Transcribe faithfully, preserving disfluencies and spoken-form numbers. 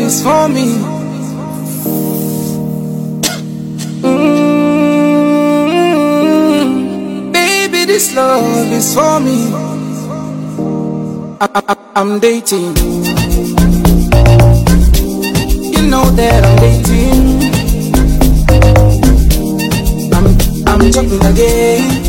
is for me. Mm, baby, this love is for me. I, I, I'm dating. You know that I'm dating. I'm, I'm talking again.